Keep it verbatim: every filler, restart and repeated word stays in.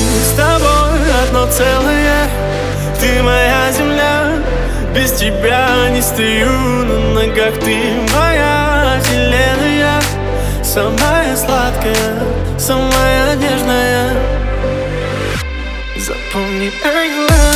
с тобой одно целое. Ты моя земля, без тебя не стою на ногах. Ты моя вселенная, самая сладкая, самая нежная. Запомни, I love